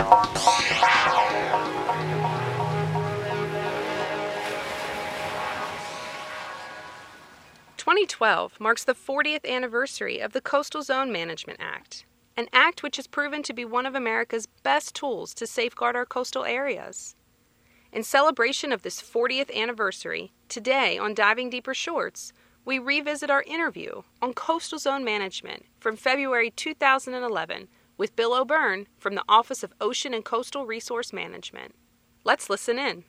"2012 marks the 40th anniversary of the Coastal Zone Management Act, an act which has proven to be one of America's best tools to safeguard our coastal areas. In celebration of this 40th anniversary, today on Diving Deeper Shorts, we revisit our interview on coastal zone management from February 2011 with Bill O'Byrne from the Office of Ocean and Coastal Resource Management. Let's listen in.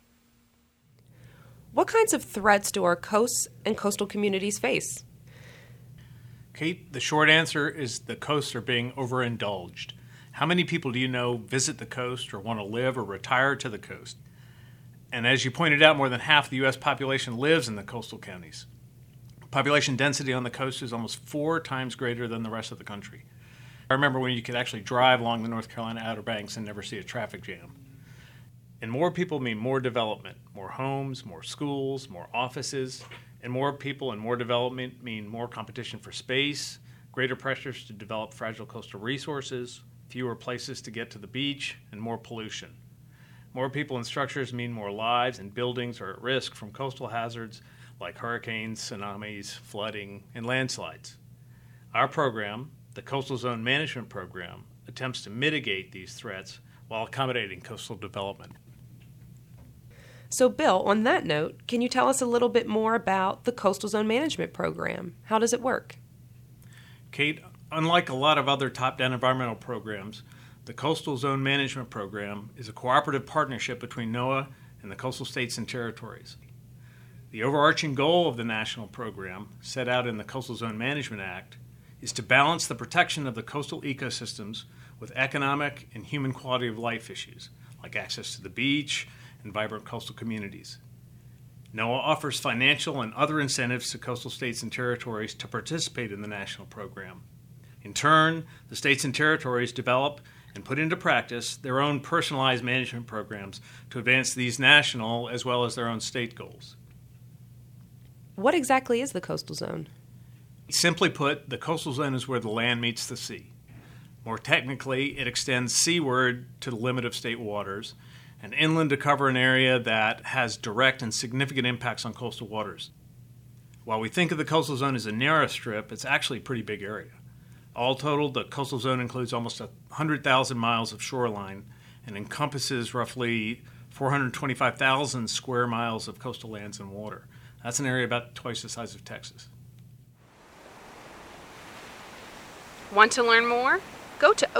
What kinds of threats do our coasts and coastal communities face? Kate, the short answer is the coasts are being overindulged. How many people do you know visit the coast or want to live or retire to the coast? And as you pointed out, more than half the U.S. population lives in the coastal counties. Population density on the coast is almost 4 times greater than the rest of the country. I remember when you could actually drive along the North Carolina Outer Banks and never see a traffic jam. And more people mean more development, more homes, more schools, more offices, and more people and more development mean more competition for space, greater pressures to develop fragile coastal resources, fewer places to get to the beach, and more pollution. More people and structures mean more lives, and buildings are at risk from coastal hazards like hurricanes, tsunamis, flooding, and landslides. Our program, the Coastal Zone Management Program, attempts to mitigate these threats while accommodating coastal development. So, Bill, on that note, can you tell us a little bit more about the Coastal Zone Management Program? How does it work? Kate, unlike a lot of other top-down environmental programs, the Coastal Zone Management Program is a cooperative partnership between NOAA and the coastal states and territories. The overarching goal of the national program, set out in the Coastal Zone Management Act, is to balance the protection of the coastal ecosystems with economic and human quality of life issues, like access to the beach and vibrant coastal communities. NOAA offers financial and other incentives to coastal states and territories to participate in the national program. In turn, the states and territories develop and put into practice their own personalized management programs to advance these national as well as their own state goals. What exactly is the coastal zone? Simply put, the coastal zone is where the land meets the sea. More technically, it extends seaward to the limit of state waters, and inland to cover an area that has direct and significant impacts on coastal waters. While we think of the coastal zone as a narrow strip, it's actually a pretty big area. All total, the coastal zone includes almost 100,000 miles of shoreline and encompasses roughly 425,000 square miles of coastal lands and water. That's an area about twice the size of Texas. Want to learn more? Go to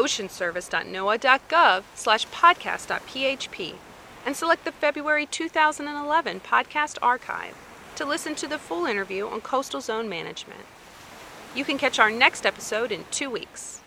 oceanservice.noaa.gov/podcast.php and select the February 2011 podcast archive to listen to the full interview on coastal zone management. You can catch our next episode in 2 weeks.